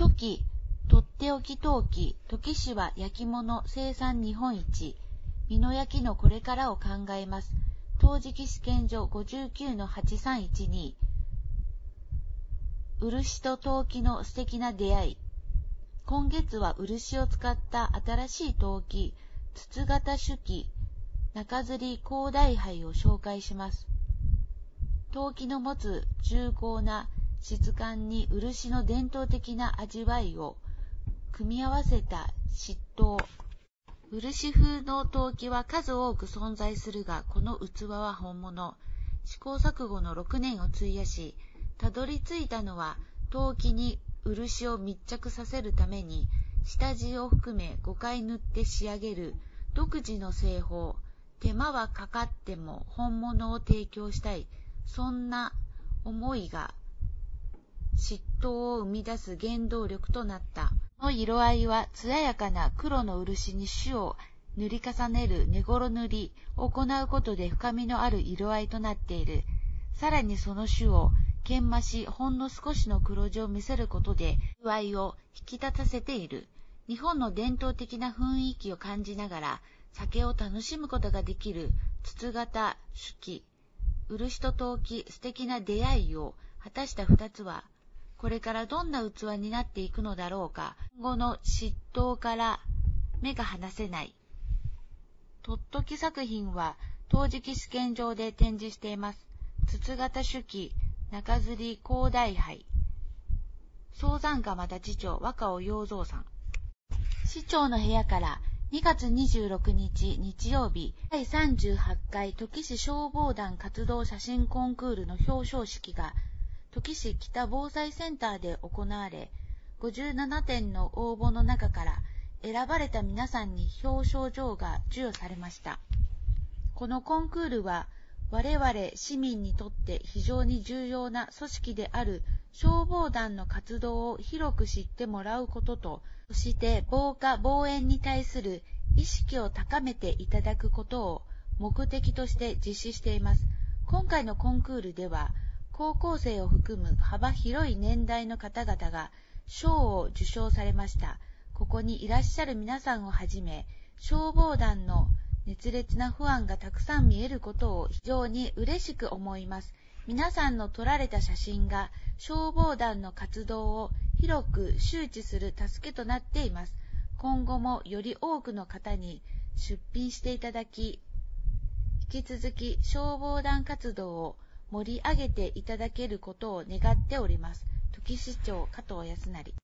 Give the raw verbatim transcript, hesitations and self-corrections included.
土器、とっておき陶器、土器市は焼き物生産日本一、美濃焼のこれからを考えます。陶磁器試験所 ごじゅうきゅうのはちさんいちに、漆と陶器の素敵な出会い。今月は漆を使った新しい陶器、筒型酒器、中吊り高台杯を紹介します。陶器の持つ重厚な質感に漆の伝統的な味わいを組み合わせた漆陶。漆風の陶器は数多く存在するが、この器は本物。試行錯誤のろくねんを費やし、たどり着いたのは陶器に漆を密着させるために下地を含めごかい塗って仕上げる独自の製法。手間はかかっても本物を提供したい、そんな思いが漆陶を生み出す原動力となった。この色合いは艶やかな黒の漆に朱を塗り重ねる根頃塗りを行うことで深みのある色合いとなっている。さらにその朱を研磨し、ほんの少しの黒地を見せることで色合いを引き立たせている。日本の伝統的な雰囲気を感じながら酒を楽しむことができる筒型酒器、漆と陶器、素敵な出会いを果たした二つは、これからどんな器になっていくのだろうか。今後の漆陶から目が離せない。とっとき作品は陶磁器試験場で展示しています。筒型酒器、中吊り高台杯。総山釜立町若尾洋蔵さん。市長の部屋からにがつにじゅうろくにち日曜日、だいさんじゅうはちかい土器市消防団活動写真コンクールの表彰式が土器市北防災センターで行われ、ごじゅうななてんの応募の中から選ばれた皆さんに表彰状が授与されました。このコンクールは我々市民にとって非常に重要な組織である消防団の活動を広く知ってもらうことと、そして防火・防煙に対する意識を高めていただくことを目的として実施しています。今回のコンクールでは、高校生を含む幅広い年代の方々が賞を受賞されました。ここにいらっしゃる皆さんをはじめ、消防団の熱烈なファンがたくさん見えることを非常に嬉しく思います。皆さんの撮られた写真が消防団の活動を広く周知する助けとなっています。今後もより多くの方に出品していただき、引き続き消防団活動を盛り上げていただけることを願っております。土器市長加藤康成。